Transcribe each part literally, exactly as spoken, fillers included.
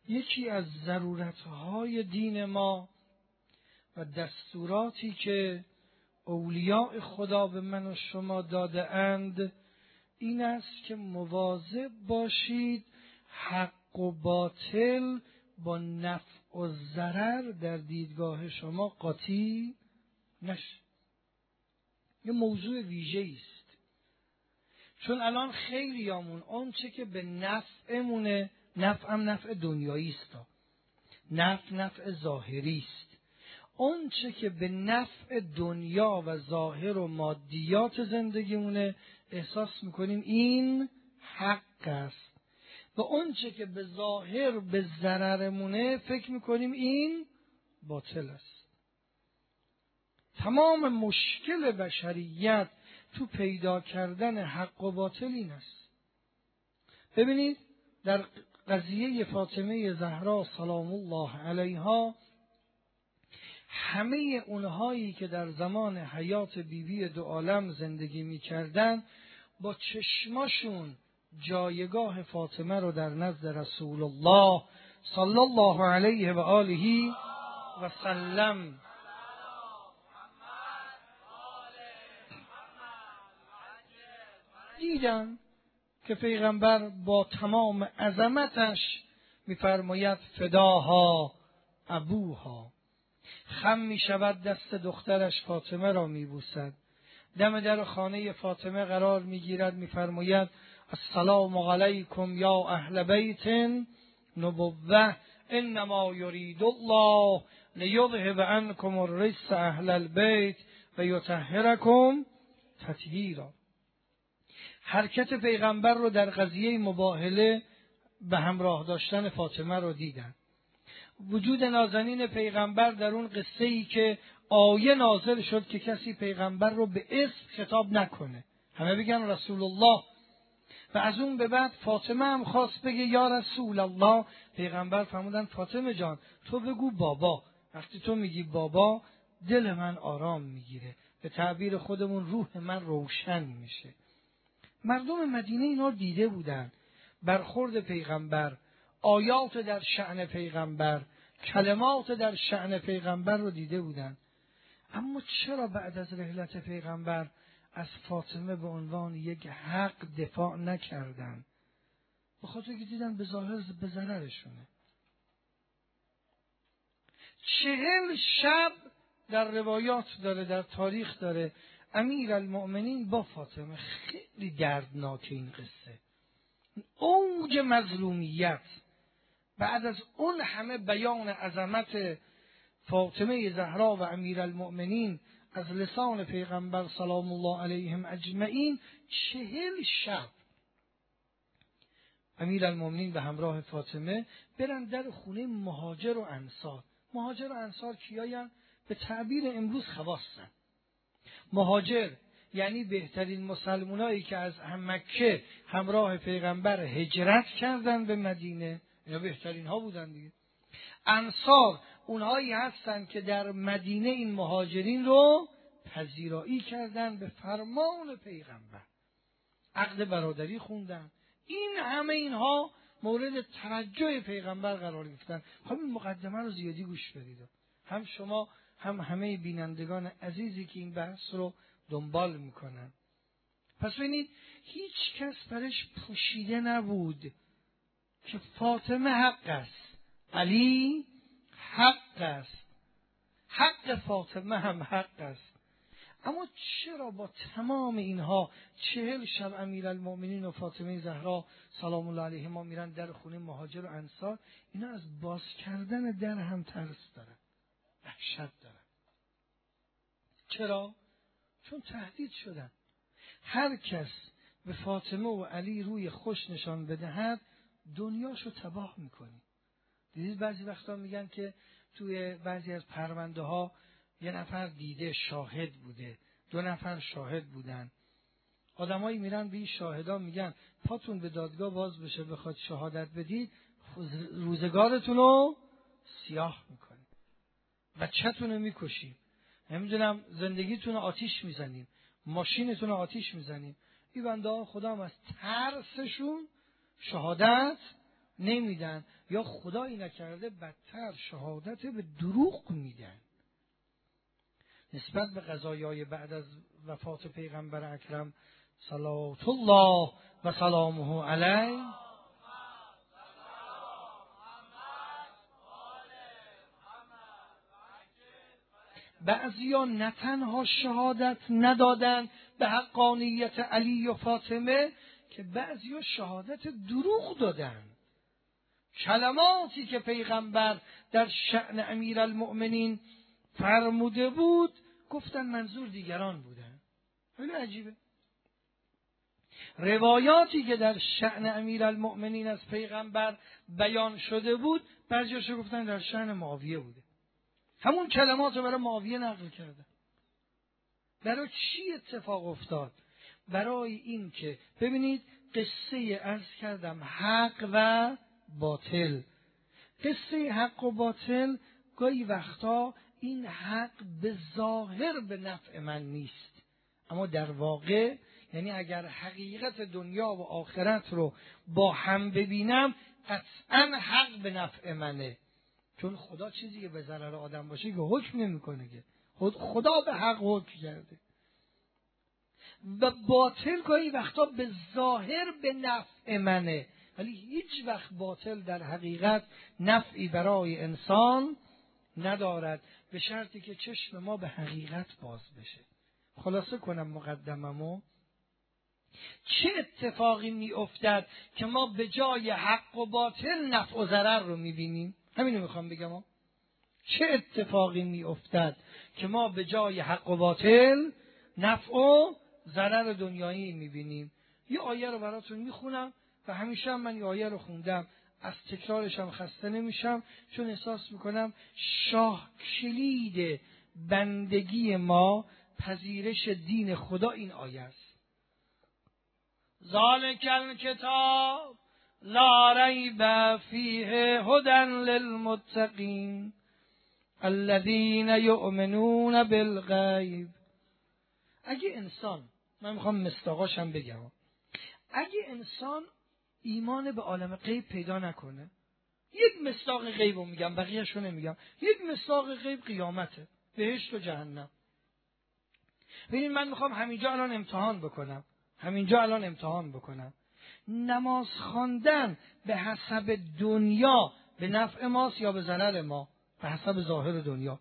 یکی از ضرورتهای دین ما و دستوراتی که اولیاء خدا به من و شما داده اند این است که مواظب باشید حق و باطل با نفع و ضرر در دیدگاه شما قاطی نشه. یه موضوع ویژه‌ای است، چون الان خیلیامون اون چه که به نفعمونه، نفع هم نفع دنیایی است، نفع نفع ظاهری است. اون چه که به نفع دنیا و ظاهر و مادیات زندگیمونه احساس میکنیم این حق است و اون چه که به ظاهر به ضررمونه فکر میکنیم این باطل است. تمام مشکل بشریت تو پیدا کردن حق و باطل این است. ببینید در قضیه فاطمه زهرا سلام الله علیها، همه اونهایی که در زمان حیات بیبی دو عالم زندگی می‌کردند با چشماشون جایگاه فاطمه رو در نزد رسول الله صلی الله علیه و آله و سلم دیدن که پیغمبر با تمام عظمتش می‌فرماید فداها ابوها، خم می شود دست دخترش فاطمه را می بوسد، دم در خانه فاطمه قرار می گیرد، می فرماید السلام علیکم یا اهل بیت نبوه انما یرید الله لیذهب عنکم الرجس اهل البیت و یطهرکم تطهیرا. حرکت پیغمبر رو در قضیه مباهله به همراه داشتن فاطمه رو دیدن. وجود نازنین پیغمبر در اون قصه ای که آیه نازل شد که کسی پیغمبر رو به اسم خطاب نکنه، همه بگن رسول الله، و از اون به بعد فاطمه هم خواست بگه یا رسول الله، پیغمبر فرمودن فاطمه جان تو بگو بابا. وقتی تو میگی بابا دل من آرام میگیره، به تعبیر خودمون روح من روشن میشه. مردم مدینه اینا دیده بودن، برخورد پیغمبر، آیات در شأن پیغمبر، کلمات در شأن پیغمبر رو دیده بودن. اما چرا بعد از رحلت پیغمبر از فاطمه به عنوان یک حق دفاع نکردن؟ به خاطر که دیدن به ظاهر به ضررشونه. چهل شب در روایات داره، در تاریخ داره، امیرالمؤمنین با فاطمه. خیلی دردناک این قصه، اوج مظلومیت. بعد از اون همه بیان عظمت فاطمه زهرا و امیرالمؤمنین از لسان پیغمبر سلام الله علیهم اجمعین، چهل شب امیرالمؤمنین به همراه فاطمه برن در خونه مهاجر و انصار. مهاجر و انصار کیاین؟ به تعبیر امروز خواستن. مهاجر یعنی بهترین مسلمانایی که از مکه همراه پیغمبر هجرت کردن به مدینه، اینا بهترین ها بودن دیگه. انصار اونهایی هستن که در مدینه این مهاجرین رو پذیرایی کردن به فرمان پیغمبر، عقد برادری خوندن. این همه اینها مورد توجه پیغمبر قرار گرفتن. خب این مقدمه رو زیادی گوش بدید، هم شما هم همه بینندگان عزیزی که این بحث رو دنبال میکنن. پس ببینید هیچ کس برش پوشیده نبود که فاطمه حق است، علی حق است، حق فاطمه هم حق است. اما چرا با تمام اینها چهل شب امیرالمؤمنین و فاطمه زهرا سلام الله علیهما میرن در خونه مهاجر و انصار؟ اینا از باز کردن در هم ترس دارن، وحشت دارن. چرا؟ چون تهدید شدن. هر کس به فاطمه و علی روی خوش نشان بدهد دنیاشو تباه میکنی. دیدید بعضی وقتا میگن که توی بعضی از پرونده ها یه نفر دیده شاهد بوده، دو نفر شاهد بودن. آدمایی میرن به این شاهدا میگن پاتون به دادگاه باز بشه بخواد شهادت بدید روزگارتون رو سیاه میکنیم، بچه‌تون رو میکشیم، نمیدونم زندگیتون رو آتیش میزنیم، ماشینتون رو آتیش میزنیم. این بنده ها خدا هم از ترسشون شهادت نمیدن، یا خدایی نکرده بدتر شهادت به دروغ میدن. نسبت به قضایای بعد از وفات پیغمبر اکرم صلوات الله و سلامه علیه بعضیا نه تنها شهادت ندادن به حقانیت علی و فاطمه، که بعضیا شهادت دروغ دادن. کلماتی که پیغمبر در شأن امیرالمؤمنین فرموده بود گفتن منظور دیگران بودن. خیلی عجیبه. روایاتی که در شأن امیرالمؤمنین از پیغمبر بیان شده بود بعضیاشو گفتن در شأن معاویه بوده. همون کلمات رو برای معاویه نقل کرده. برای چی اتفاق افتاد؟ برای این که ببینید قصه عرض کردم حق و باطل. قصه حق و باطل گاهی وقتا این حق به ظاهر به نفع من نیست، اما در واقع یعنی اگر حقیقت دنیا و آخرت رو با هم ببینم قطعا حق به نفع منه، چون خدا چیزی که به ضرر آدم باشه که حکم نمیکنه، که خدا به حق حکم کرده. و باطل گاهی وقتا به ظاهر به نفع منه، ولی هیچ وقت باطل در حقیقت نفعی برای انسان ندارد، به شرطی که چشم ما به حقیقت باز بشه. خلاصه کنم مقدممو، چه اتفاقی می افتد که ما به جای حق و باطل نفع و ضرر رو می بینیم؟ همینو میخوام بگم. چه اتفاقی می افتد که ما به جای حق و باطل نفع و ضرر دنیایی می بینیم؟ یه آیه رو براتون میخونم و همیشه هم من یه آیه رو خوندم، از تکرارش هم خسته نمیشم، چون احساس میکنم شاه کلید بندگی ما پذیرش دین خدا این آیه است. ذالک الکتاب لا ریب فیه هدی للمتقین الذین یؤمنون بالغیب. اگه انسان، من میخوام مصداقاشم بگم، اگه انسان ایمان به عالم غیب پیدا نکنه، یک مصداق غیب رو میگم، بقیه‌شو نمیگم، یک مصداق غیب قیامته، بهشت و جهنم. ببین من میخوام همینجا الان امتحان بکنم، همینجا الان امتحان بکنم نماز خواندن به حسب دنیا به نفع ماست یا به ضرر ما؟ به حسب ظاهر دنیا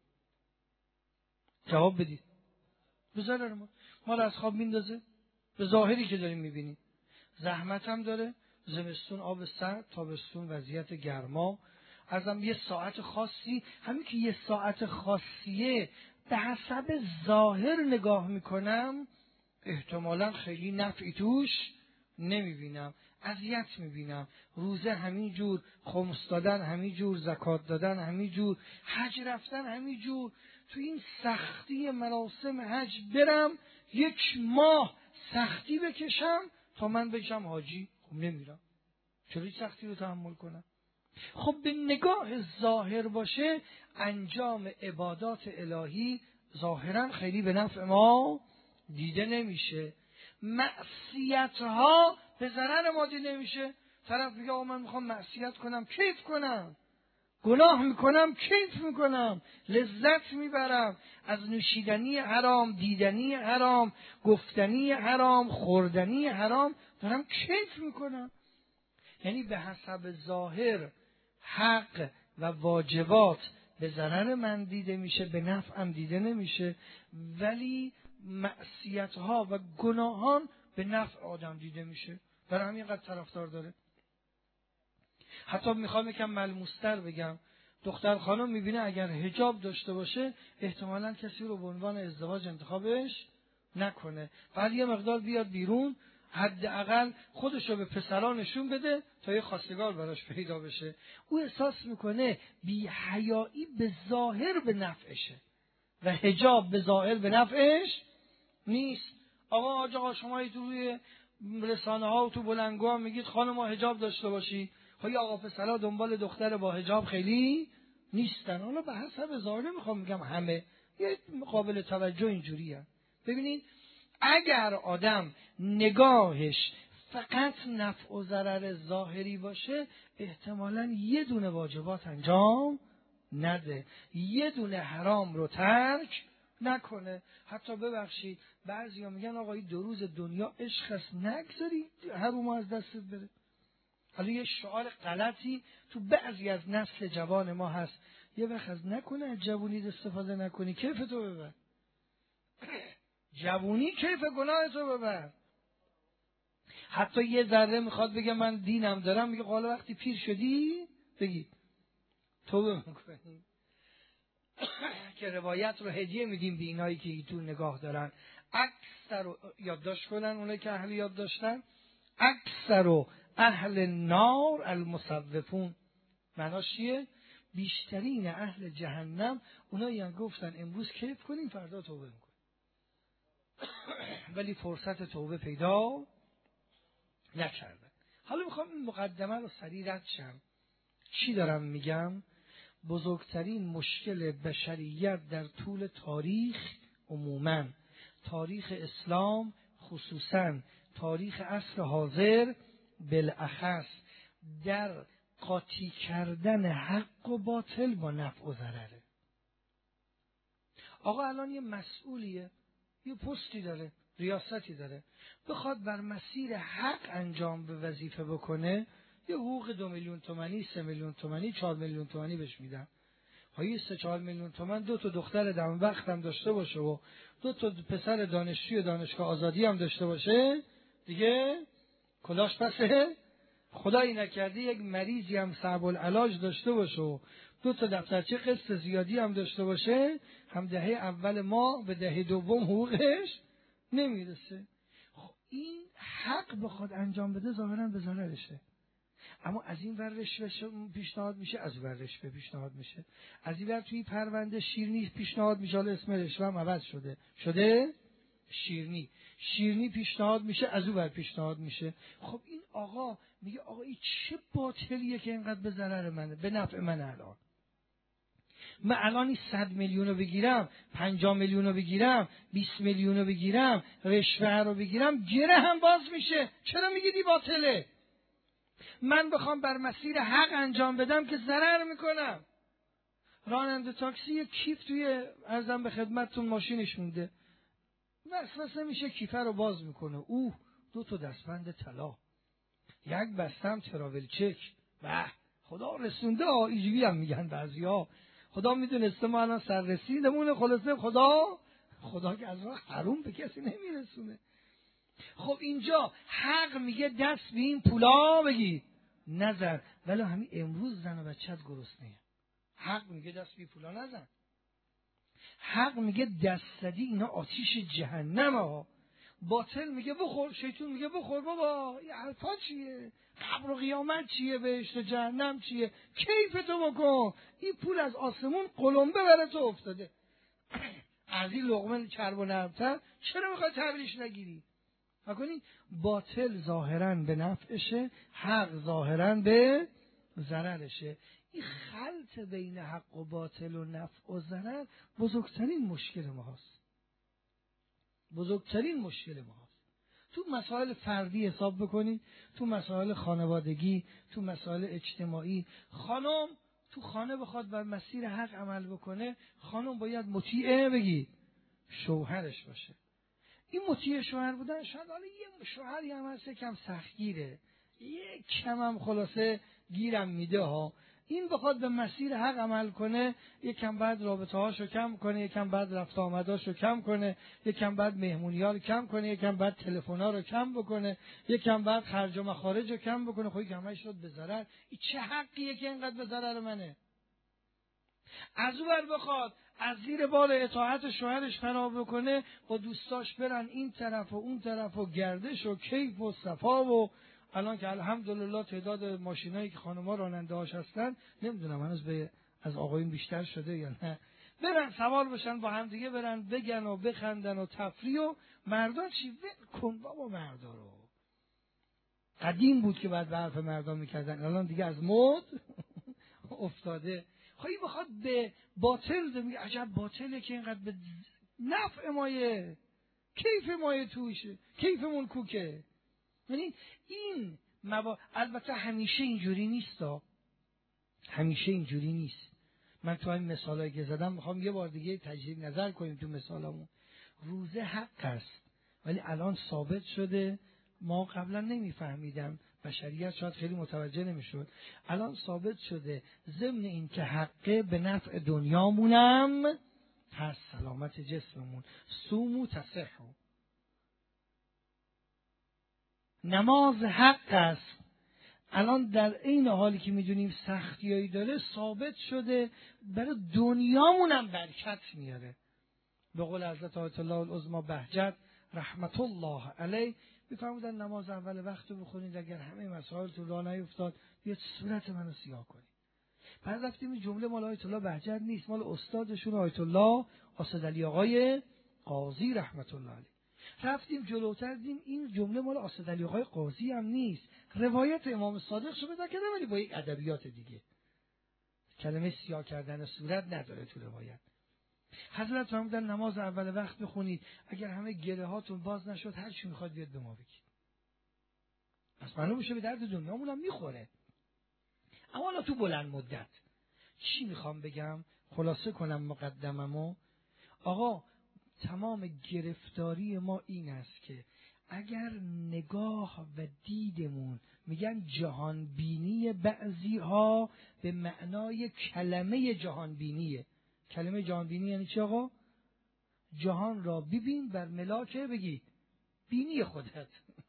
جواب بدید. به ضرر ما. ما رو از خواب میندازه، به ظاهری که داریم میبینیم. زحمت هم داره، زمستون آب سرد، تابستون وضعیت گرما. ازم یه ساعت خاصی، همین که یه ساعت خاصیه به حسب ظاهر نگاه میکنم احتمالاً خیلی نفعی توش نمیبینم، اذیت میبینم. روزه همین جور، خمس دادن همین جور، زکات دادن همین جور، حج رفتن همین جور. تو این سختی مراسم حج برم یک ماه سختی بکشم تا من بشم حاجی؟ خب نمیرم. چرا این سختی رو تحمل کنم؟ خب به نگاه ظاهر باشه انجام عبادات الهی ظاهرا خیلی به نفع ما دیده نمیشه، معصیت ها به ضرر ما دیده نمیشه. طرف میگه آقا من میخوام معصیت کنم، کیف کنم، گناه میکنم، کیف میکنم، لذت میبرم از نوشیدنی حرام، دیدنی حرام، گفتنی حرام، خوردنی حرام، دارم کیف میکنم. یعنی به حسب ظاهر حق و واجبات به ضرر من دیده میشه، به نفعم دیده نمیشه، ولی معصیت ها و گناهان به نفع آدم دیده میشه. برای همین قدر طرفدار داره. حتی میخوام یکم ملموستر بگم، دختر خانم میبینه اگر حجاب داشته باشه احتمالاً کسی رو به عنوان ازدواج انتخابش نکنه، ولی یه مقدار بیاد بیرون، حداقل خودش رو به پسران نشون بده تا یه خواستگار براش پیدا بشه. او احساس میکنه بی حیایی به ظاهر به نفعشه و حجاب به ظاهر به نفعش نیست. آقا آقا شما تو روی رسانه ها و تو بلنگو ها میگید خانم ها حجاب داشته باشی، خب یا آقا پسرها دنبال دختر با حجاب خیلی نیستن. حالا به حسب ظاهر میخوام میگم همه یه قابل توجه اینجوریه. ببینید اگر آدم نگاهش فقط نفع و ضرر ظاهری باشه احتمالاً یه دونه واجبات انجام نده، یه دونه حرام رو ترک نکنه. حتی ببخشید بعضیا میگن آقا این دو روز دنیا عشق است، نگذاری حرام از دستت بره. حالا یه شعار غلطی تو بعضی از نسل جوان ما هست، یه وقت از نکنه از جوونی استفاده نکنی، کیف تو ببر. جوونی کیف گناه تو ببر. حتی یه ذره میخواد بگه من دینم دارم، میگه حالا وقتی پیر شدی بگی توبه میکنی. که روایت رو هدیه میدیم به اینایی که ایتون نگاه دارن. اکثر رو یادداشت کنن، اونایی که اهل یاد داشتن، اکثر و اهل نار المصوفون. معناش چیه؟ بیشترین اهل جهنم اونایی هم گفتن امروز کیف کنیم فردا توبه میکنیم، ولی فرصت توبه پیدا نکردن. حالا میخوام این مقدمه رو سریع رد شم. چی دارم میگم؟ بزرگترین مشکل بشریت در طول تاریخ عموماً، تاریخ اسلام خصوصاً، تاریخ عصر حاضر بالاخص، در قاطی کردن حق و باطل با نفع و ضرره. آقا الان یه مسئولیه، یه پستی داره، ریاستی داره، بخواد بر مسیر حق انجام به وظیفه بکنه، یه حقوق دو میلیون تومانی، سه میلیون تومانی، چهار میلیون تومانی بهش میدن. های سه چهار میلیون تومان دو تا دختر دم وقت هم داشته باشه و دو تا پسر دانشجوی دانشگاه آزادی هم داشته باشه، دیگه کلاش پسه. خدایی نکرده یک مریضی هم صعب العلاج داشته باشه و دو تا دفترچه قسط زیادی هم داشته باشه، هم دهه اول ما به دهه دوم حقوقش نمیرسه. خب این حق بخواد انجام بده ظاهرا به ضررشه. اما از این ور رشوه پیشنهاد میشه، از این ور رشوه پیشنهاد میشه، از این ور توی پرونده شیرنی پیشنهاد میشه، حالا اسم رشوه هم عوض شده شده شیرنی شیرنی پیشنهاد میشه، از اون ور پیشنهاد میشه. خب این آقا میگه آقا این چه باطلیه که اینقدر به ضرر منه، به نفع من. الان من الان صد میلیون رو بگیرم، پنجاه میلیون رو بگیرم، بیست میلیون رو بگیرم، رشوه رو بگیرم، گره هم باز میشه. چرا میگیدی باطله؟ من بخوام بر مسیر حق انجام بدم که ضرر میکنم. راننده تاکسی یک کیف توی ارزم به خدمتتون ماشینش مونده، وسوسه میشه کیفه رو باز میکنه، اوه دو تا دستبند طلا، یک بستم تراول چک، به خدا رسونده ها، اینجوری هم میگن بعضیا، خدا میدونسته ما الان سررسیدمونه، خلاصه خدا خدا که از راه حروم به کسی نمیرسونه. خب اینجا حق میگه دست به این پولا بگی نزن، ولی همین امروز زن و بچت گرسنه. حق میگه دست به پولا نزن. حق میگه دست زدی اینا آتیش جهنم ها. باطل میگه بخور، شیطون میگه بخور بابا، این حرفا چیه؟ قبر و قیامت چیه؟ بهشت جهنم چیه؟ کیف تو بکن، این پول از آسمون قلمبه بره تو افتاده. از این لقمه چرب و نرمتر چرا میخوای تحویلش نگیری؟ نکنی باطل ظاهراً به نفعشه، حق ظاهراً به ضررشه. این خلط بین حق و باطل و نفع و ضرر بزرگترین مشکل ما هست. بزرگترین مشکل ما هست. تو مسائل فردی حساب بکنید، تو مسائل خانوادگی، تو مسائل اجتماعی، خانم تو خانه بخواد بر مسیر حق عمل بکنه، خانم باید مطیع بگی شوهرش باشه. این مطیع شوهر بودن شاید حالا یه شوهری هم هست کم سختگیره، یک کم هم خلاصه گیرم میده ها، این بخواد به مسیر حق عمل کنه، یکم بعد رابطه هاشو کم کنه، یکم بعد رفت آمداشو کم کنه، یکم بعد مهمونی ها رو کم کنه، یکم بعد تلفن ها رو کم بکنه، یکم بعد خرج و مخارج رو کم بکنه. خب کمش شد به ضرر. این چه حقیه که اینقدر به ضرر منه؟ از اون ور بخواد از زیر بار اطاعت شوهرش فرار بکنه، با دوستاش برن این طرف و اون طرف و گردش و کیف و صفا و الان که الحمدلله تعداد ماشینایی که خانم‌ها راننده هاش هستن نمیدونم هنوز به از آقایون بیشتر شده یا نه، برن سوار بشن با هم دیگه برن بگن و بخندن و تفریح. و مردان چی؟ ول کن بابا مردا رو. قدیم بود که بعد به حرف مردان میکردن، الان دیگه از مد افتاده. خواهی بخواد به باطل میگه عجب باطله که اینقدر به نفع مایه، کیف مایه توشه، کیفمون کوکه. ببینید این مبا... البته همیشه اینجوری نیست ها. همیشه اینجوری نیست. من تو این مثالایی که زدم میخوام یه بار دیگه تجدید نظر کنیم تو مثالمون. روزه حق است ولی الان ثابت شده، ما قبلا نمیفهمیدم، بشریت شاید خیلی متوجه نمیشد، الان ثابت شده ضمن این که حقه به نفع دنیامونم هست، سلامت جسممون. صوموا تصحوا. نماز حق است. الان در این حالی که میدونیم سختیایی داره ثابت شده برای دنیامونم برکت میاره. به قول حضرت آیت الله العظمی بهجت رحمت الله علیه میفرمودن نماز اول وقت رو بخونید، اگر همه مسائل تو راه نیفتاد بیاد صورت منو سیاه کنید. بعد رفتیم این جمله مال آیت الله بهجت نیست، مال استادشون آیت الله اسدعلی آقای قاضی رحمت الله علیه. رفتیم جلوتر دیدیم این جمله مال اسدعلی آقای قاضی هم نیست، روایت امام صادق شو پیدا کردم ولی با یک ادبیات دیگه. کلمه سیاه کردن صورت نداره تو روایت. حضرت فرمودن نماز اول وقت بخونید، اگر همه گره هاتون باز نشد هر چی میخواد بیاد به ما بگید. پس معلوم میشه به درد دنیامون هم میخوره. اما حالا تو بلند مدت چی میخوام بگم؟ خلاصه کنم مقدممو. آقا تمام گرفتاری ما این است که اگر نگاه و دیدمون، میگن جهان بینی بعضی ها به معنای کلمه جهان بینیه. کلمه جهان بینی یعنی چی آقا؟ جهان را ببین بر ملاک بگی بینی خودت.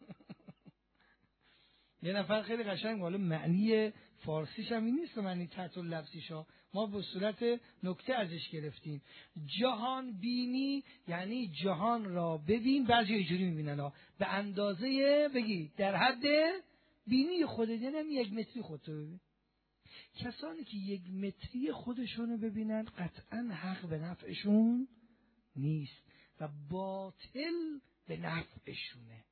یه نفر خیلی قشنگ حالا معنی فارسیش هم این نیست، معنی تحت لفظیش ها ما به صورت نکته ازش گرفتیم. جهان بینی یعنی جهان را ببین، بعضی اینجوری میبینن ها به اندازه بگی در حد بینی خودت، یعنی یک متری خودت ببین. کسانی که یک متری خودشونو ببینن قطعا حق به نفعشون نیست و باطل به نفعشونه.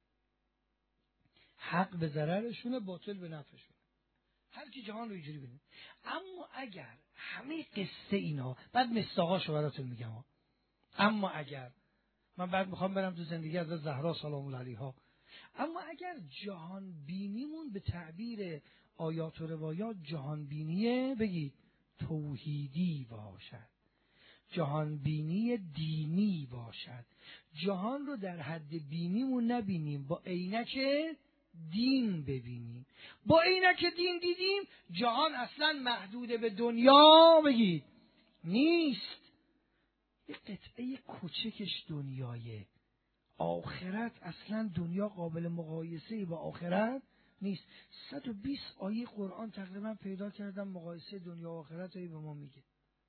حق به ضررشونه، باطل به نفعشونه. هر کی جهان رو اینجوری ببینه. اما اگر همه قصه اینا، بعد مصداقاشو براتون میگم ها. اما اگر من بعد میخوام برم تو زندگی از زهرا سلام الله علیها، اما اگر جهان بینیمون به تعبیر آیات و روایات جهان بینیه بگید توحیدی باشد، جهان بینی دینی باشد، جهان رو در حد بینیمون نبینیم، با عینک دین ببینیم. با عینک دین دیدیم جهان اصلا محدود به دنیا بگید نیست، یه قطعه کوچکش دنیایه. آخرت اصلا دنیا قابل مقایسه با آخرت نیست. صد و بیست آیه قرآن تقریبا پیدا کردم مقایسه دنیا و آخرت رو به ما میگه.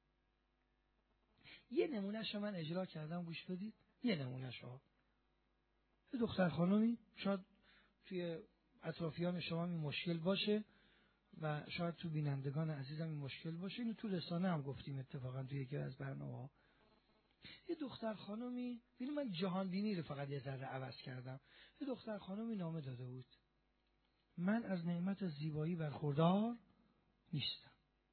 یه نمونهشو من اجرا کردم، گوش بدید. یه نمونهشو. یه دختر خانومی شاید توی اطرافیان شما این مشکل باشه و شاید تو بینندگان عزیزم این مشکل باشه، اینو تو رسانه هم گفتیم اتفاقا توی یکی از برنامه‌ها. یه دختر خانومی، ببین من جهان بینی رو فقط یه ذره عوض کردم. یه دختر خانومی نامه داده بود من از نعمت زیبایی برخوردار نیستم.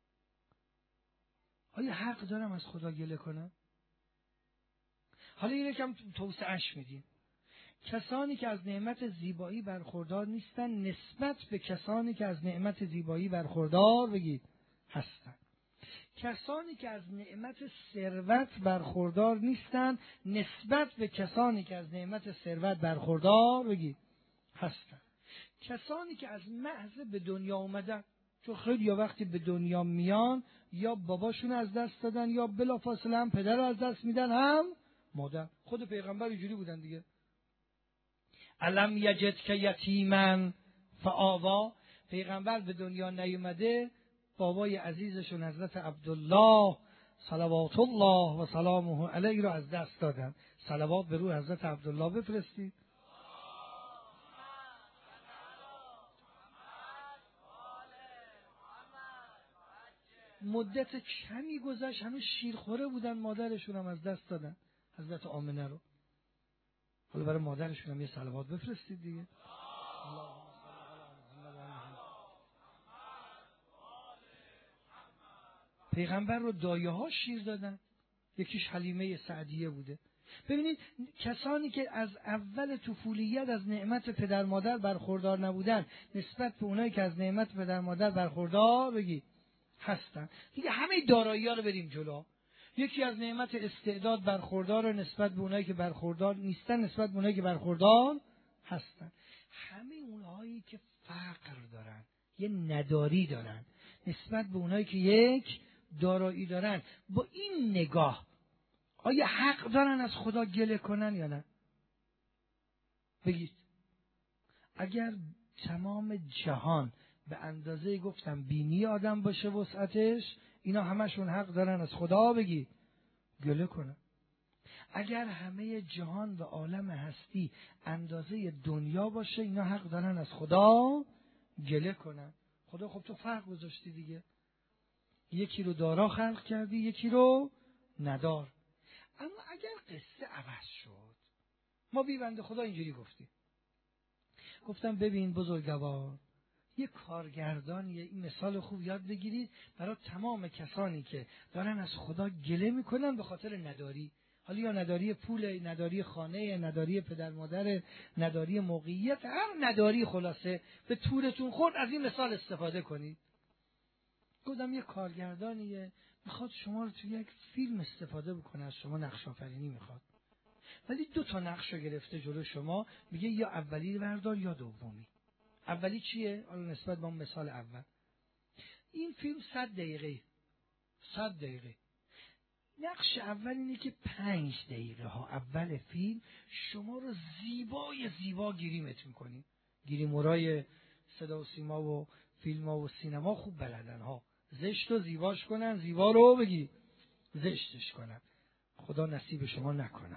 آیا حق دارم از خدا گله کنم؟ حالا این یکم توسعه‌اش میدیم. کسانی که از نعمت زیبایی برخوردار نیستن نسبت به کسانی که از نعمت زیبایی برخوردار بگید هستن. کسانی که از نعمت ثروت برخوردار نیستن نسبت به کسانی که از نعمت ثروت برخوردار بگید هستن. کسانی که از محض به دنیا اومدن، چون خیلی یا وقتی به دنیا میان یا باباشون از دست دادن یا بلافاصله هم پدر رو از دست میدن هم مادر. خود پیغمبر اینجوری بودن دیگه. الم یجد که یتیمن فآوا، پیغمبر به دنیا نیومده، بابای عزیزشون حضرت عبدالله صلوات الله و سلامه علیه رو از دست دادن. صلوات به روح حضرت عبدالله بفرستید. مدت کمی گذشت هنوز شیرخوره بودن، مادرشون هم از دست دادن حضرت آمنه رو. حالا برای مادرشون هم یه صلوات بفرستید دیگه. پیغمبر رو دایه ها شیر دادن. یکیش حلیمه سعدیه بوده. ببینید کسانی که از اول طفولیت از نعمت پدر مادر برخوردار نبودن نسبت به اونایی که از نعمت پدر مادر برخوردار بگید هستن دیگه، همه دارایی ها رو بریم جلو. یکی از نعمت استعداد برخوردار نسبت به اونایی که برخوردار نیستن نسبت به اونایی که برخوردار هستن. همه اونهایی که فقر دارن، یه نداری دارن نسبت به اونایی که یک دارایی دارن، با این نگاه آیا حق دارن از خدا گله کنن یا نه؟ بگید. اگر تمام جهان به اندازه گفتم بینی آدم باشه وسعتش، اینا همشون حق دارن از خدا بگید گله کنن. اگر همه جهان و عالم هستی اندازه دنیا باشه، اینا حق دارن از خدا گله کنن. خدا خب تو فرق گذاشتی دیگه، یکی رو دارا خلق کردی یکی رو ندار. اما اگر قصه عوض شد، ما بی بنده خدا اینجوری گفتیم، گفتم ببین بزرگوار، یه کارگردان، یه این مثال خوب یاد بگیرید برای تمام کسانی که دارن از خدا گله میکنن به خاطر نداری، حالا یا نداری پول، نداری خانه، نداری پدر مادر، نداری موقعیت، هر نداری خلاصه به تورتون خورد، از این مثال استفاده کنید. گفتم یه کارگردانیه میخواد شما رو توی یک فیلم استفاده بکنه، از شما نقش آفرینی میخواد، ولی دو تا نقش رو گرفته جلو شما، میگه یا اولی بردار یا دومی. اولی چیه؟ حالا نسبت به اون مثال اول، این فیلم صد دقیقه صد دقیقه نقش اول اینه که پنج دقیقه ها اول فیلم شما رو زیبای زیبا گریمت میکنی. گریمورای صدا و سیما و فیلم ها و سینما خوب بلدن ها، زشت رو زیباش کنن، زیبا رو بگی زشتش کنن. خدا نصیب شما نکنه.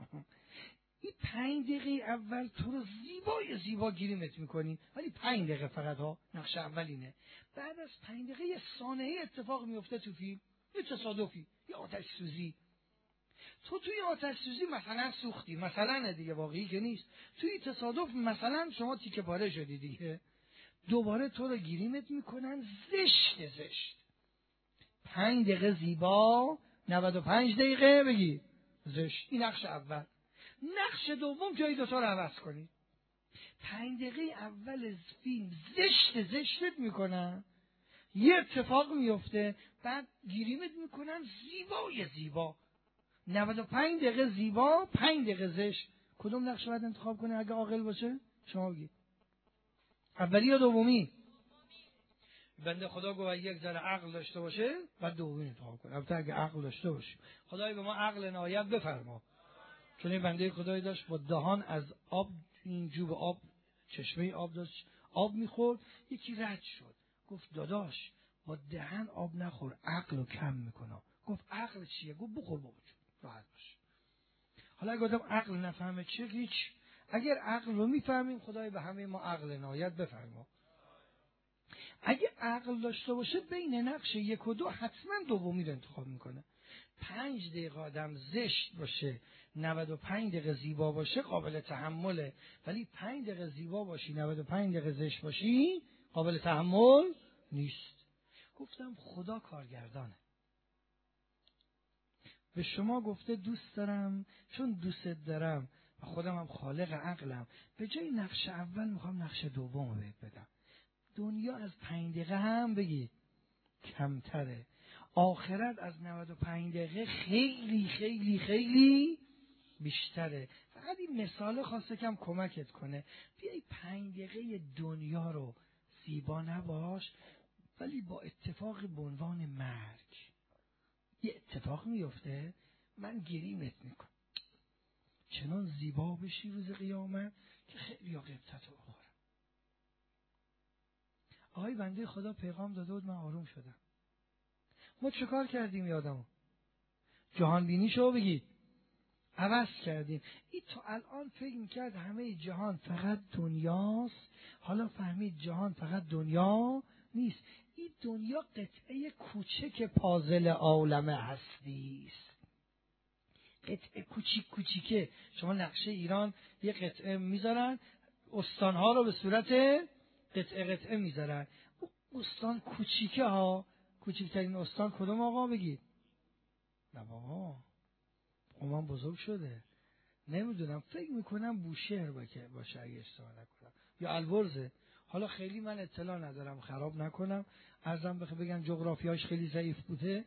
این پنج دقیقه اول تو رو زیبای زیبا گریمت میکنی، ولی پنج دقیقه فقط ها، نقش اولینه. بعد از پنج دقیقه یه ثانیه اتفاق میفته تو فیلم، یه تصادفی، یه آتش سوزی. تو توی آتش سوزی مثلا سوختی، مثلا دیگه، واقعی که نیست، توی تصادف مثلا شما تیکه پاره شدی دیگه، دوباره تو رو گریمت میکنن زشت زشت. پنج دقیقه زیبا، نود و پنج دقیقه بگی زشت. این نقش اول. نقش دوم جای دوتا رو عوض کنید. پنج دقیقه اول فیلم زشت زشتت میکنن، یه اتفاق میفته، بعد گریمت میکنن زیبای زیبا. نود و پنج دقیقه زیبا، پنج دقیقه زشت. کدوم نقش باید انتخاب کنه اگه عاقل باشه؟ شما بگید. اولی یا دومی؟ بنده خدا گوید یک ذره عقل داشته باشه بعد دومی انتخاب کنه. البته اگه عقل داشته باشه، خدای به ما عقل عنایت بفرما. چون این بنده خدای داشت با دهان از آب، این جوب آب، چشمه آب داشت آب میخورد، یکی رد شد گفت داداش با دهن آب نخور، عقل رو کم میکنه. گفت عقل چیه؟ گفت بخور بابا راحت باش. حالا اگه آدم عقل نفهمه چه هیچ. اگر عقل رو میفهمیم خدای به همه ما عقل عنایت بفرما. اگه عقل داشته باشه بین نقش یک و دو حتما دومی رو انتخاب میکنه. پنج دقیقه آدم زشت باشه، نود و پنج دقیقه زیبا باشه قابل تحمله، ولی پنج دقیقه زیبا باشی نود و پنج دقیقه زشت باشی قابل تحمل نیست. گفتم خدا کارگردانه، به شما گفته دوست دارم، چون دوست دارم و خودم هم خالق عقلم، به جای نقش اول میخوام نقش دوم رو بهت بدم. دنیا از پنج دقیقه هم بگید کمتره، آخرت از نود و پنج دقیقه خیلی خیلی خیلی بیشتره. فقط این مثال خواسته کم کمکت کنه. بیای پنج دقیقه دنیا رو زیبا نباش، ولی با اتفاق به عنوان مرگ یه اتفاق میفته، من گریمت میکنم، چنان زیبا بشی روز قیامت که خیلی یا غبطت رو بخورم. آقای بنده خدا پیغام داده بود، من آروم شدم. ما چه کار کردیم یادمون؟ جهان بینی شو بگید عوض کردیم. این تا الان فکر میکرد همه جهان فقط دنیاست، حالا فهمید جهان فقط دنیا نیست. این دنیا قطعه کوچک پازل عالم هستی است. قطعه کوچیک کوچیکه. شما نقشه ایران یه قطعه میذارن، استانها رو به صورت قطعه قطعه میذارن. اون استان کوچیکه ها، کوچکترین استان کدوم آقا بگید؟ نه بابا، قمان بزرگ شده. نمیدونم، فکر میکنم بوشهر باشه باشه اگه اشتباه نکنم، یا البرزه. حالا خیلی من اطلاع ندارم، خراب نکنم. ازم بخ بگم جغرافیاش خیلی ضعیف بوده.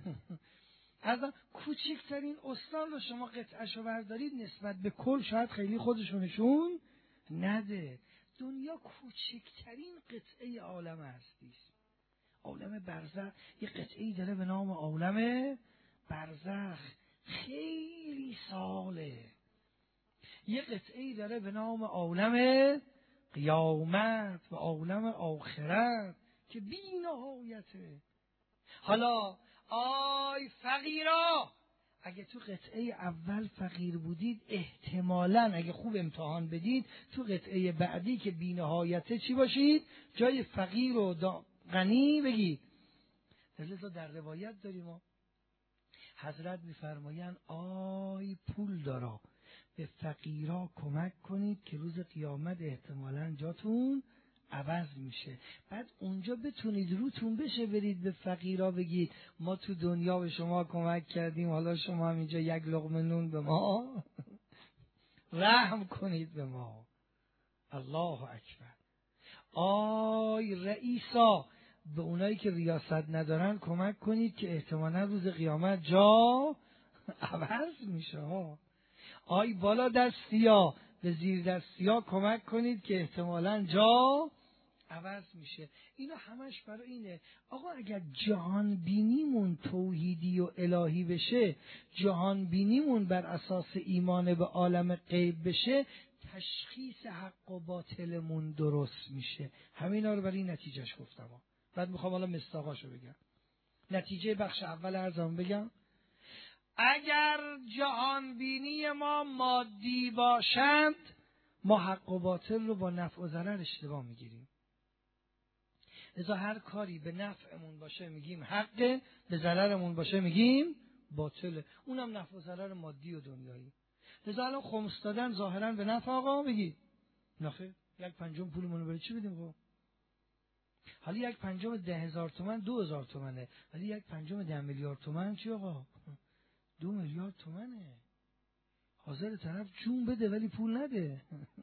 ازم کوچکترین استان رو شما قطعه‌شو بردارید نسبت به کل شاید خیلی خودشونشون نده. دنیا کوچکترین قطعه عالم هستی است. عالم برزخ یه قطعه‌ای داره به نام عالم برزخ، خیلی ساله. یه قطعه‌ای داره به نام عالم قیامت و عالم آخرت که بی نهایته. حالا آی فقیرا، اگه تو قطعه اول فقیر بودید احتمالاً اگه خوب امتحان بدید تو قطعه بعدی که بی نهایته چی باشید؟ جای فقیر و غنی بگید. لذا در روایت داریم ما حضرت میفرمایند آی پول دارا، به فقیرا کمک کنید که روز قیامت احتمالاً جاتون عوض میشه. بعد اونجا بتونید روتون بشه برید به فقیرا بگید ما تو دنیا به شما کمک کردیم، حالا شما هم اینجا یک لقمه نون به ما رحم کنید به ما. الله اکبر. آی رئیسا، به اونایی که ریاست ندارن کمک کنید که احتمالاً روز قیامت جا عوض میشه. آی بالا دستیا، به زیر دستیا کمک کنید که احتمالاً جا عوض میشه. اینا همش برای اینه آقا اگر جهان بینیمون توحیدی و الهی بشه، جهان بینیمون بر اساس ایمان به عالم غیب بشه، تشخیص حق و باطلمون درست میشه. همینا رو برای این نتیجهش گفتم. بعد میخوام حالا مصداقاشو بگم. نتیجه بخش اول ارزم بگم، اگر جهان بینی ما مادی باشند ما حق و باطل رو با نفع و ضرر اشتباه میگیریم. لذا هر کاری به نفعمون باشه میگیم حقه، به ضررمون باشه میگیم باطله. اونم نفع و ضرر مادی و دنیایی. لذا الان خمس دادن ظاهرا به نفع آقا بگید نخیر، یک پنجم پولمون رو برای چی بدیم؟ خب حالا یک پنجم ده هزار تومن دو هزار تومنه، ولی یک پنجم ده میلیارد تومن چی آقا؟ دو میلیارد تومنه. حاضر طرف جون بده ولی پول نده.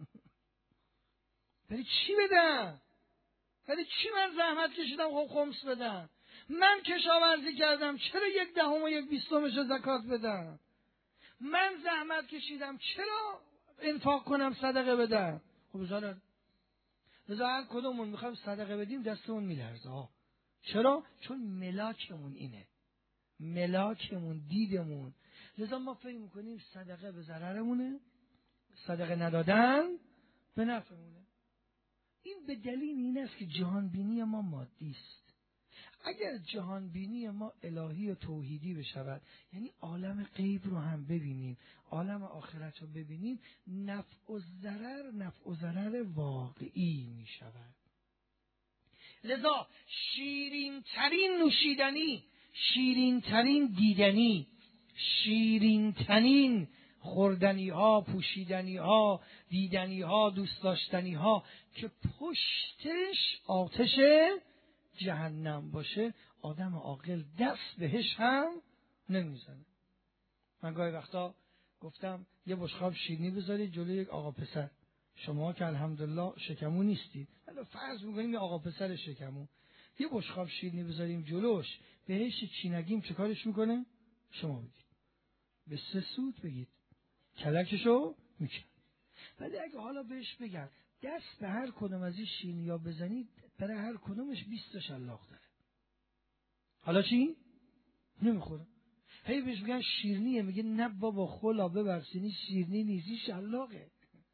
ولی چی بدم؟ ولی چی من زحمت کشیدم خب خمس بدم؟ من کشاورزی کردم چرا یک دهم و یک بیستمش زکات بدم؟ من زحمت کشیدم چرا انفاق کنم صدقه بدم؟ خب بذار بذار هر کدومون میخوایم صدقه بدیم دستمون میلرزه ها. چرا؟ چون ملاکمون اینه، ملاکمون دیدمون. لذا ما فکر میکنیم صدقه به ضررمونه، صدقه ندادن به نفعمونه. این به دلیل این است که جهان بینی ما مادی است. اگر جهان بینی ما الهی و توحیدی بشود، یعنی عالم غیب رو هم ببینیم، عالم آخرت رو ببینیم، نفع و ضرر نفع و ضرر واقعی می شود. لذا شیرین ترین نوشیدنی، شیرین ترین دیدنی، شیرین ترین خوردنی ها، پوشیدنی ها، دیدنی ها، دوست داشتنی ها که پشتش آتش جهنم باشه، آدم عاقل دست بهش هم نمیزنه. من گاهی وقتا گفتم یه بشقاب شیرینی بذارید جلوی یک آقا پسر، شما که الحمدلله شکمو نیستید، حالا فرض می‌کنیم یه آقا پسر شکمو، یه بشقاب شیرینی بذاریم جلوش، بهش چی نگیم چه کارش میکنه؟ شما بگید به سه سود بگید کلکشو میکنه. ولی اگه حالا بهش بگن دست به هر کدوم از این شیرینی‌ها بزنید، برای هر کدومش بیست تا شلاق داره، حالا چی؟ نمیخوره. هی بهش میگن شیرینیه، میگه نه بابا خلا ببخشید شیرینی نیستی، شلاقه.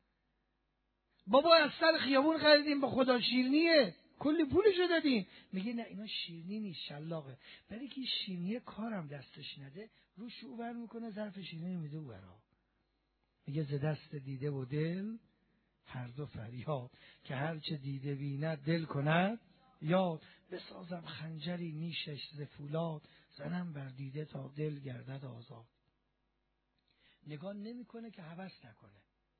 بابا از سر خیابون خریدیم به خدا شیرینیه، کلی پولشو دادیم. میگه نه اینا شیرینی نیست، شلاقه. برای که شیرینیه کارم دستش نده، روش اوور میکنه، ظرف شیرینی میده اورا. میگه ز دست دیده و دل هر دو فریاد، که هر چه دیده بیند دل کند یاد. بسازم خنجری نیشش ز فولاد، زنم بر دیده تا دل گردد آزاد. نگاه نمیکنه که هوس نکنه.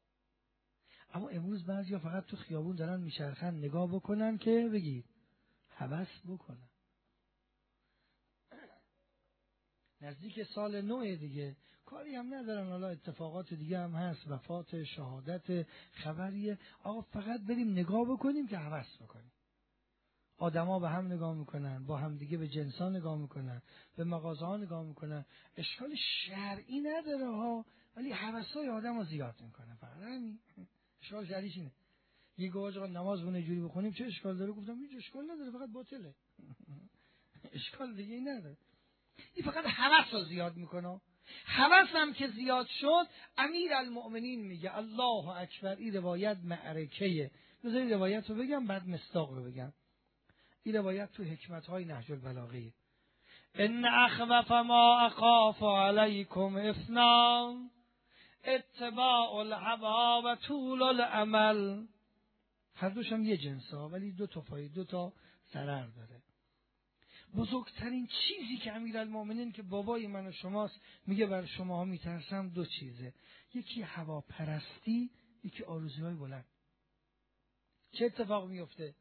اما امروز بعضیا فقط تو خیابون دارن میچرخن نگاه بکنن که بگید هوس بکنن. نزدیک سال نو دیگه، کاری هم ندارن، حالا اتفاقات دیگه هم هست، وفات، شهادت، خبریه. آقا فقط بریم نگاه بکنیم که هوس بکنیم. آدما به هم نگاه میکنن، با هم دیگه به جنسا نگاه میکنن، به مغازه ها نگاه میکنن. اشکال شرعی نداره ها، ولی هوسای آدمو زیاد میکنه. فقط همین اشکال شرعیش اینه. یه گوش آقا نمازمون جوری بخونیم چه اشکال داره؟ گفتم هیچ اشکال نداره، فقط باطله. اشکال دیگه ای نداره. این فقط هوس رو زیاد میکنه. هوس هم که زیاد شد، امیرالمؤمنین میگه الله اکبر. این روایت معرکه. بذارید روایت رو بگم بعد مصداق رو بگم. این روایت تو حکمت های نهج البلاغه. ان اخوف ما اخاف علیکم اثنان اتباع الهوا و طول الامل. هر دوش هم یه جنس ها، ولی دو تا فاید، دو تا ضرر داره. بزرگترین چیزی که امیرالمومنین که بابای من و شماست میگه بر شماها میترسم دو چیزه. یکی هواپرستی، یکی آرزوهای بلند. چه اتفاق میفته؟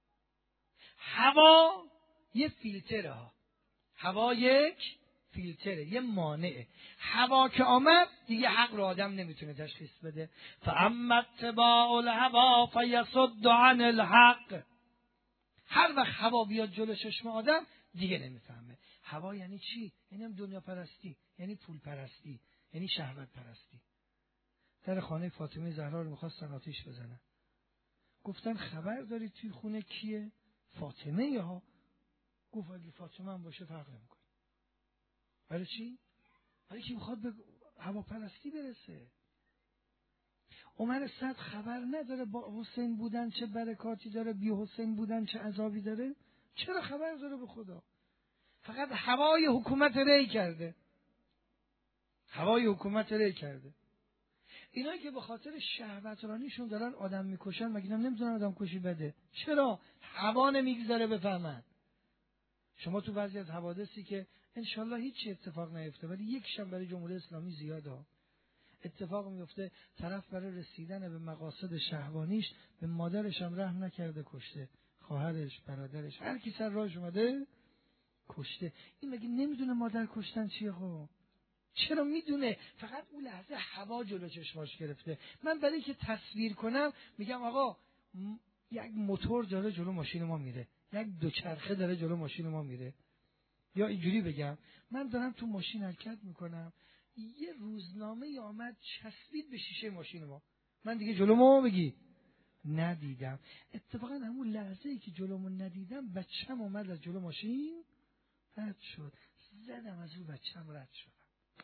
هوا یه فیلتره ها. هوا یک فیلتره، یه مانعه. هوا که آمد دیگه حق رو آدم نمیتونه تشخیص بده. فاما اتباع الهوا فیصد عن الحق. هر وقت هوا بیاد جلو چشم آدم دیگه نمیفهمه. هوا یعنی چی؟ یعنی هم دنیا پرستی، یعنی پول پرستی، یعنی شهوت پرستی. در خانه فاطمه زهرا رو میخواستن آتیش بزنن. گفتن خبر داری توی خونه کیه؟ فاطمه ها. گفت اگه فاطمه هم باشه فرق نمیکنه. برای چی؟ برای که میخواد به هواپرستی برسه. عمر صد خبر نداره با حسین بودن چه برکاتی داره، بی حسین بودن چه عذابی داره؟ چرا خبر داره به خدا؟ فقط هوای حکومت ری کرده. هوای حکومت ری کرده. اینایی که به خاطر شهوترانیشون دارن آدم میکشن، مگه نمیدونن آدم کشی بده؟ چرا؟ هوا نمیگذاره بفهمن. شما تو بعضی از حوادثی که انشالله هیچ اتفاق نیفته، ولی یکیش هم برای جمهوری اسلامی زیاده اتفاق میفته، طرف برای رسیدن به مقاصد شهوانیش به مادرش هم رحم نکرده کشته، خواهرش، برادرش، هر کی سر راهش اومده کشته. این مگه نمیدونه مادر کشتن چیه؟ خب چرا میدونه؟ فقط اون لحظه هوا جلو چشماش گرفته. من برای که تصویر کنم میگم آقا م... یک موتور داره جلو ماشین ما میره، یک دوچرخه داره جلو ماشین ما میره. یا اینجوری بگم من دارم تو ماشین حرکت میکنم، یه روزنامه آمد چسبید به شیشه ماشین ما، من دیگه جلومو بگی ندیدم. اتفاقا همون لحظه ای که جلومو ندیدم بچم اومد از جلو ماشین رد شد، زدم از اون بچم رد شدم.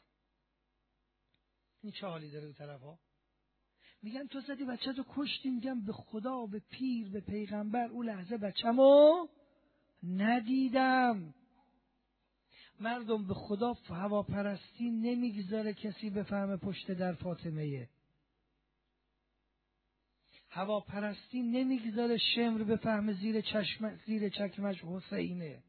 این چه حالی داره اون طرف ها؟ میگن تو زدی بچه تو کشتی. میگم به خدا، به پیر، به پیغمبر اون لحظه بچمو ندیدم. مردم به خدا هواپرستی نمیگذاره کسی بفهمه پشت در فاطمه. هواپرستی نمیگذاره شمر بفهمه زیر چشم زیر چکمش حسینه.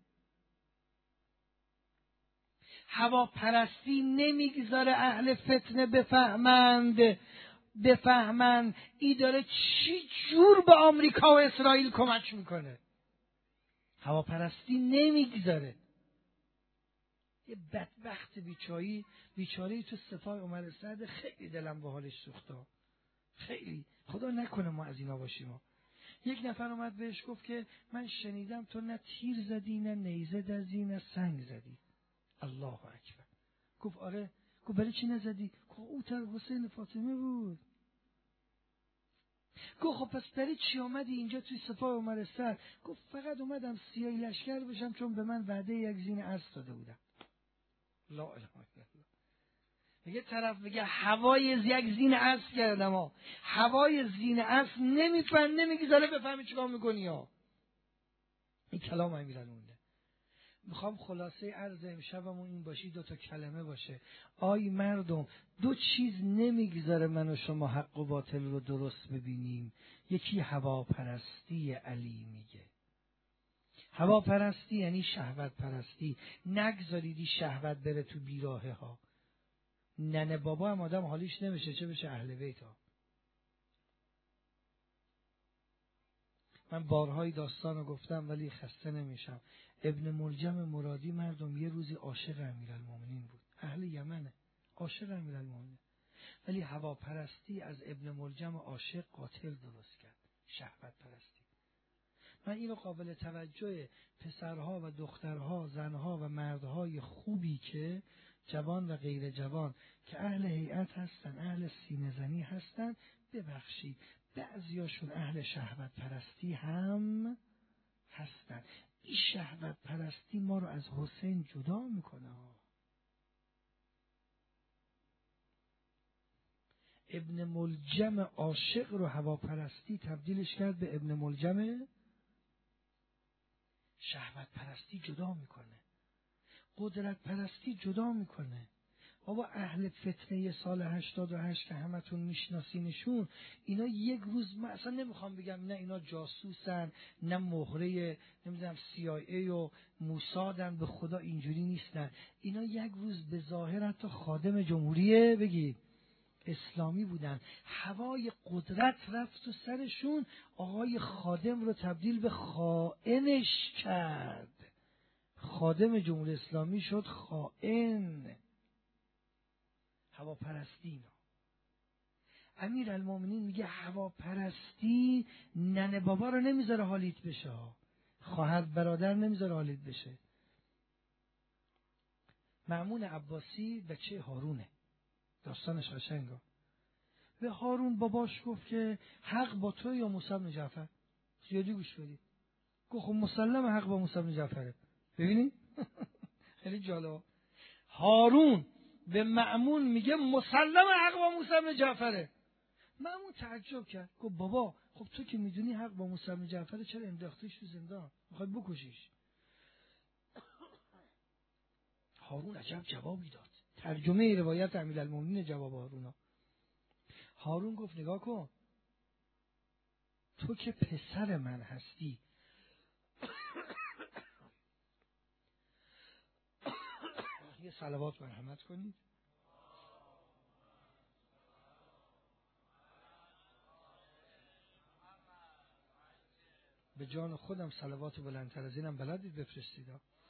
هواپرستی نمیگذاره اهل فتنه بفهمند بفهمند ای داره چی جور به آمریکا و اسرائیل کمک میکنه. هواپرستی نمیگذاره. یه بدبخت بیچاری بیچاری تو سپاه عمر سعد خیلی دلم به حالش سوخته، خیلی. خدا نکنه ما از اینا باشیم. یک نفر اومد بهش گفت که من شنیدم تو نه تیر زدی، نه نیزه زدی، نه سنگ زدی. الله اکبر. گفت آره. گفت برای چی نزدی؟ گفت او تر حسین فاطمه بود. گفت خب پس برای چی آمدی اینجا توی سپاه عمر سعد؟ گفت فقط اومدم سیاه لشکر بشم چون به من وعده یک زین اسب داده بودم. لا اله الا الله. میگه طرف میگه هوای یک زین اسب کردم ها، هوای زین اسب نمیفهم نمیگذاره بفهمی چیکار میکنی ها. این کلام امیرالمومنین. میخوام خلاصه عرض امشبمون این باشی، دو تا کلمه باشه. آی مردم، دو چیز نمیگذاره من و شما حق و باطل رو درست ببینیم. یکی هواپرستی علی میگه. هواپرستی یعنی شهوت پرستی. نگذاریدی شهوت بره تو بیراهه ها. ننه بابا هم آدم حالیش نمیشه، چه بشه اهل بیت ها. من بارهای داستان رو گفتم ولی خسته نمیشم. ابن ملجم مرادی مردم یه روزی عاشق امیرالمومنین بود، اهل یمنه، عاشق امیرالمومنین، ولی هواپرستی از ابن ملجم عاشق قاتل درست کرد، شهوت پرستی. من اینو قابل توجه پسرها و دخترها، زنها و مردهای خوبی که جوان و غیر جوان که اهل هیئت هستن، اهل سینه زنی هستن، ببخشید بعضیاشون اهل شهوت پرستی هم هستن. این شهوت پرستی ما رو از حسین جدا میکنه. ابن ملجم عاشق رو هواپرستی تبدیلش کرد به ابن ملجم شهوت پرستی جدا میکنه، قدرت پرستی جدا میکنه. بابا اهل فتنه سال هشتاد و هشت که همتون میشناسینشون، اینا یک روز، من اصلا نمیخوام بگم نه اینا جاسوسن، نه مهره نمیدونم سی آی ای و موسادن، به خدا اینجوری نیستن. اینا یک روز به ظاهر حتی خادم جمهوریه بگید اسلامی بودن، هوای قدرت رفت تو سرشون، آقای خادم رو تبدیل به خائنش کرد، خادم جمهوری اسلامی شد خائن. هواپرستی اینا. امیرالمومنین میگه هواپرستی ننه بابا رو نمیذاره حالیت بشه، خواهر برادر نمیذاره حالیت بشه. مأمون عباسی بچه هارونه، داستانش قشنگه. به هارون باباش گفت که حق با تو یا موسی بن جعفر؟ زیادی گوش بدید. گفت خب مسلم حق با موسی بن جعفره. ببینید خیلی جالب. هارون به مأمون میگه مسلم حق با موسی بن جعفره. مأمون تعجب کرد، گفت بابا خب تو که میدونی حق با موسی بن جعفره، چرا انداختیش تو زندان؟ میخوای بکشیش؟ هارون عجب جوابی داد. ترجمه روایت امیرالمومنین جواب هارونا. هارون گفت نگاه کن، تو که پسر من هستی، یه صلوات مرحمت کنید. به جان خودم صلوات بلندتر از اینم بلدید بفرستید.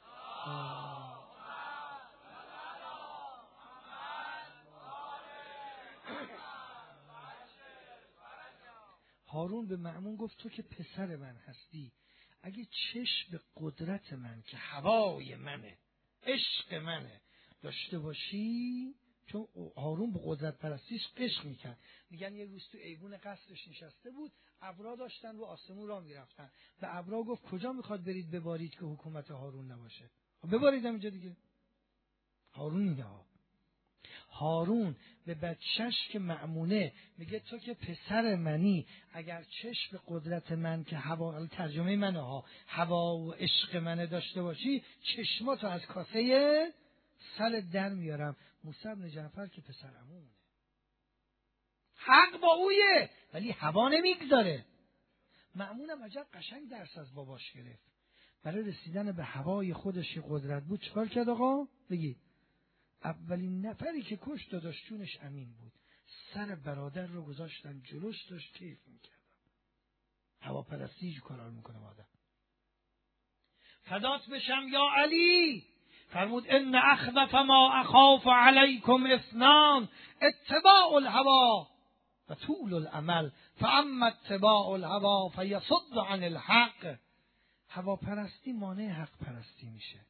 هارون به مأمون گفت تو که پسر من هستی، اگه چشم به قدرت من که هوای منه، عشق منه داشته باشی، چون هارون به قدرت پرستیش عشق میکرد. میگن یه روز تو ایوون قصرش نشسته بود، ابرا داشتن رو آسمون راه میرفتن، به ابرا گفت کجا میخواد برید ببارید که حکومت هارون نباشه؟ ببارید اینجا دیگه. هارون میگه هارون به بچهش که مأمونه میگه تو که پسر منی، اگر چشم قدرت من که هوا، ترجمه منه ها، هوا و عشق منه داشته باشی، چشماتو از کاسه سر در میارم. موسی بن جعفر که پسر عمومونه، حق با اویه ولی هوا نمیگذاره. مأمونم عجب قشنگ درس از باباش گرفت. برای رسیدن به هوای خودش که قدرت بود چکار کرد آقا؟ بگید. اولین نفری که کشت داداش جونش امین بود، سر برادر رو گذاشتن جلوش، داشت کیف میکردن. هواپرستی جو کارال میکنه آدم. فدات بشم یا علی، فرمود ان اخوف ما اخاف علیکم اثنان، اتباع الهوا و طول الامل، فاما اتباع الهوا فیصد عن الحق. هواپرستی مانع حق پرستی میشه.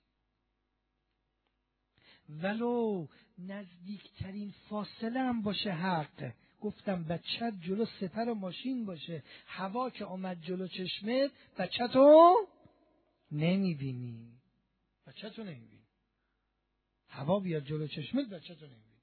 ولو نزدیکترین فاصله هم باشه حق. گفتم بچت جلو سپر ماشین باشه، هوا که آمد جلو چشمت بچتو نمیبینی، بچتو نمیبینی. هوا بیاد جلو چشمت بچتو نمیبینی.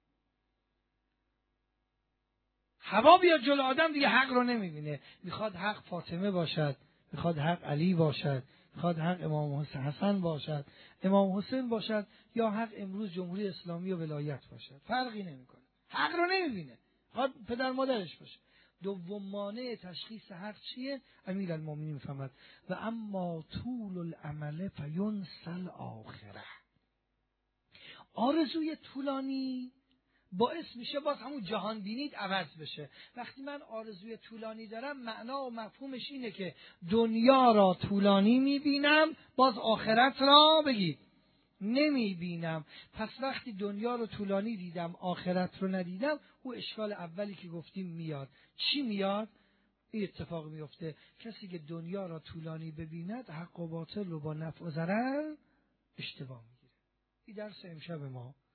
هوا بیاد جلو آدم دیگه حق رو نمیبینه. میخواد حق فاطمه باشد، میخواد حق علی باشد، میخواد حق امام حسن باشد، امام حسین باشد، یا حق امروز جمهوری اسلامی و ولایت باشد، فرقی نمیکنه. حق رو نمیبینه، میخواد پدر مادرش باشه. دوم مانع تشخیص حق چیه؟ امیرالمومنین میفهمد و اما طول الامل فینسل آخره. آرزوی طولانی باعث میشه باز همون جهان بینید عوض بشه. وقتی من آرزوی طولانی دارم معنا و مفهومش اینه که دنیا را طولانی میبینم، باز آخرت را بگید نمیبینم. پس وقتی دنیا رو طولانی دیدم آخرت رو ندیدم، او اشکال اولی که گفتیم میاد. چی میاد؟ این اتفاق میفته کسی که دنیا را طولانی ببیند حق و باطل رو با نفع و ضرر اشتباه میگیره. این درس امشب ما